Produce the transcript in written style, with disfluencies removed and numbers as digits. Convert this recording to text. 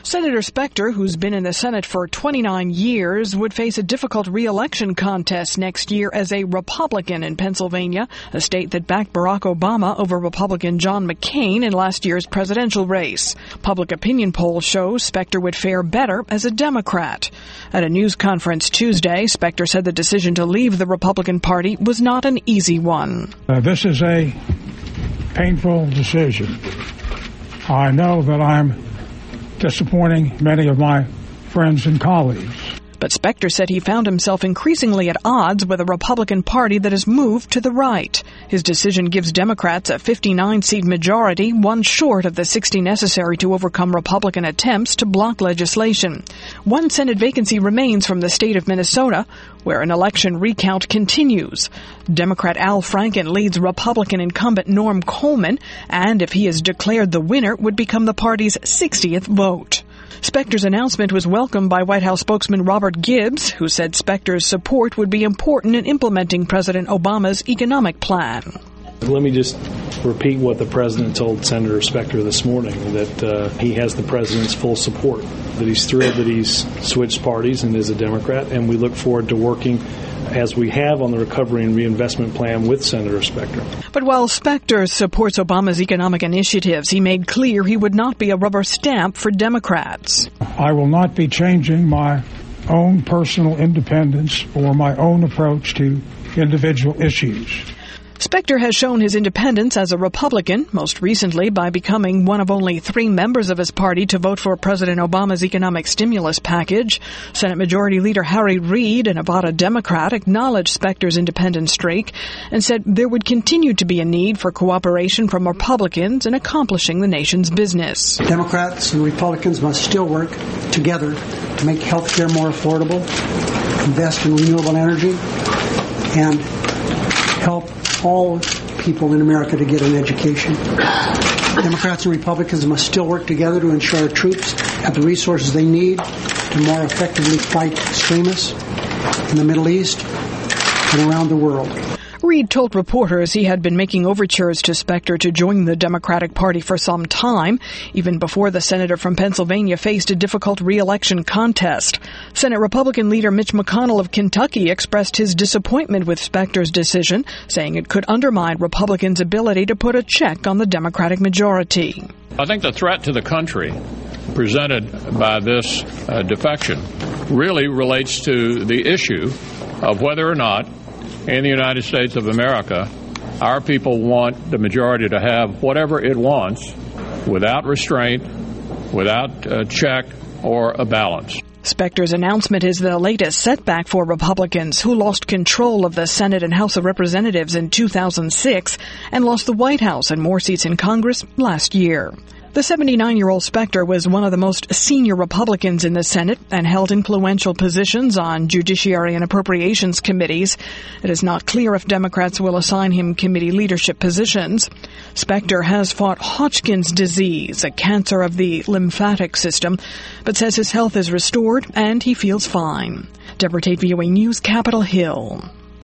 Senator Specter, who's been in the Senate for 29 years, would face a difficult re-election contest next year as a Republican in Pennsylvania, a state that backed Barack Obama over Republican John McCain in last year's presidential race. Public opinion polls show Specter would fare better as a Democrat. At a news conference Tuesday, Specter said the decision to leave the Republican Party was not an easy one. This is a painful decision. I know that I'm disappointing many of my friends and colleagues. But Specter said he found himself increasingly at odds with a Republican Party that has moved to the right. His decision gives Democrats a 59-seat majority, one short of the 60 necessary to overcome Republican attempts to block legislation. One Senate vacancy remains from the state of Minnesota, where an election recount continues. Democrat Al Franken leads Republican incumbent Norm Coleman, and if he is declared the winner, would become the party's 60th vote. Specter's announcement was welcomed by White House spokesman Robert Gibbs, who said Specter's support would be important in implementing President Obama's economic plan. Let me just repeat what the president told Senator Specter this morning, that he has the president's full support, that he's thrilled that he's switched parties and is a Democrat, and we look forward to working as we have on the Recovery and Reinvestment Plan with Senator Specter. But while Specter supports Obama's economic initiatives, he made clear he would not be a rubber stamp for Democrats. I will not be changing my own personal independence or my own approach to individual issues. Specter has shown his independence as a Republican, most recently by becoming one of only 3 members of his party to vote for President Obama's economic stimulus package. Senate Majority Leader Harry Reid, a Nevada Democrat, acknowledged Specter's independent streak and said there would continue to be a need for cooperation from Republicans in accomplishing the nation's business. Democrats and Republicans must still work together to make health care more affordable, invest in renewable energy, and help all people in America to get an education. Democrats and Republicans must still work together to ensure our troops have the resources they need to more effectively fight extremists in the Middle East and around the world. Reid told reporters he had been making overtures to Specter to join the Democratic Party for some time, even before the senator from Pennsylvania faced a difficult re-election contest. Senate Republican leader Mitch McConnell of Kentucky expressed his disappointment with Specter's decision, saying it could undermine Republicans' ability to put a check on the Democratic majority. I think the threat to the country presented by this defection really relates to the issue of whether or not in the United States of America, our people want the majority to have whatever it wants without restraint, without check or a balance. Specter's announcement is the latest setback for Republicans, who lost control of the Senate and House of Representatives in 2006 and lost the White House and more seats in Congress last year. The 79-year-old Specter was one of the most senior Republicans in the Senate and held influential positions on Judiciary and Appropriations committees. It is not clear if Democrats will assign him committee leadership positions. Specter has fought Hodgkin's disease, a cancer of the lymphatic system, but says his health is restored and he feels fine. Deborah Tate, VOA News, Capitol Hill.